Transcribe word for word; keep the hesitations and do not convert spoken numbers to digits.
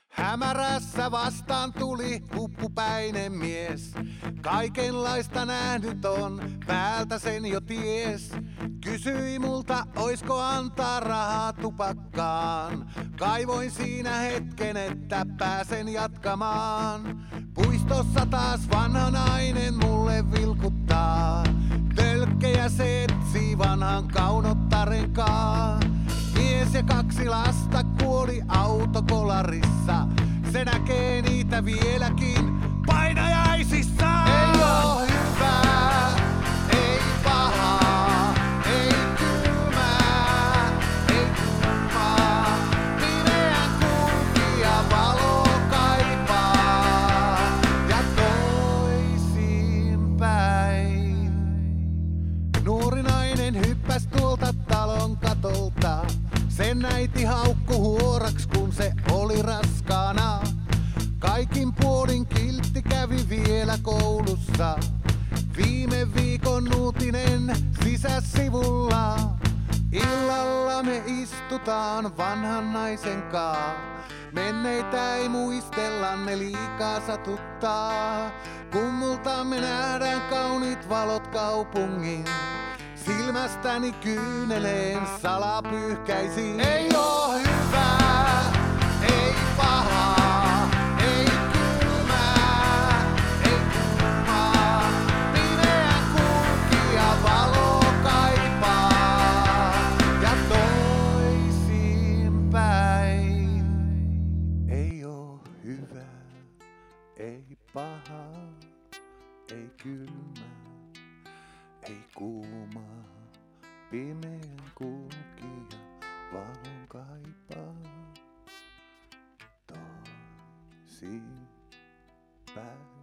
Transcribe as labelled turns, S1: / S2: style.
S1: Hämärässä vastaan tuli huppupäinen mies. Kaikenlaista nähnyt on, päältä sen jo ties. Kysyi multa, oisko antaa rahaa tupakkaan. Kaivoin siinä hetken, että pääsen jatkamaan. Puistossa taas vanha nainen mulle vilkuttaa. Tölkkejä se etsii vanhan kaunottarenkaan. Mies ja kaksi lasta kuoli autokolarissa. Se näkee niitä vieläkin painajaisissa. Ei oo hyvää, ei pahaa, ei kylmää, ei kuumaa. Pimeän kulkija valo kaipaa ja toisinpäin. Nuori nainen hyppäs tuolta talon katolta. Sen äiti haukku huoraks, kun se oli raskaana. Kaikin puolin kiltti kävi vielä koulussa. Viime viikon uutinen sisäsivulla. Illalla me istutaan vanhan naisen kaa. Menneitä ei muistella, ne liikaa satuttaa. Kummulta me nähdään kauniit valot kaupungin. Silmästäni kyyneleen salapyyhkäisin. Ei oo hyvää, ei pahaa, ei kylmää, ei kuumaa. Pimeän kulkija valo kaipaa ja toisinpäin. Ei oo hyvää, ei pahaa, ei kylmää, ei kuumaa. Pimeän kulkija valon kaipaa toisinpäin.